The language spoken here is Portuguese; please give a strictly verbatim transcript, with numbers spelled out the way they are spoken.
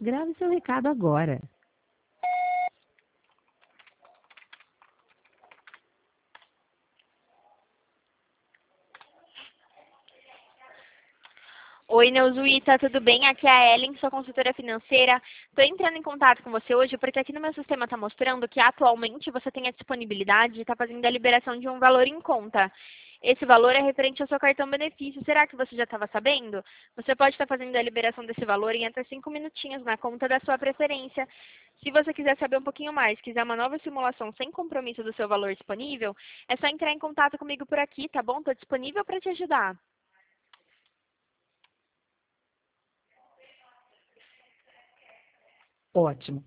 Grave seu recado agora. Oi, Neuzuíta, tudo bem? Aqui é a Ellen, sua consultora financeira. Estou entrando em contato com você hoje porque aqui no meu sistema está mostrando que atualmente você tem a disponibilidade de estar fazendo a liberação de um valor em conta. Esse valor é referente ao seu cartão benefício. Será que você já estava sabendo? Você pode estar fazendo a liberação desse valor em até cinco minutinhos na conta da sua preferência. Se você quiser saber um pouquinho mais, quiser uma nova simulação sem compromisso do seu valor disponível, é só entrar em contato comigo por aqui, tá bom? Estou disponível para te ajudar. Ótimo.